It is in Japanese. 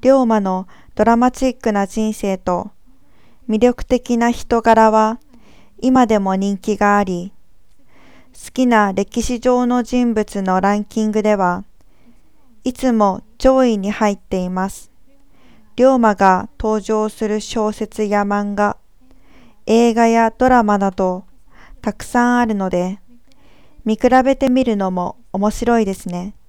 龍馬のドラマチックな人生と魅力的な人柄は今でも人気があり、好きな歴史上の人物のランキングではいつも上位に入っています。龍馬が登場する小説や漫画、映画やドラマなどたくさんあるので、見比べてみるのも面白いですね。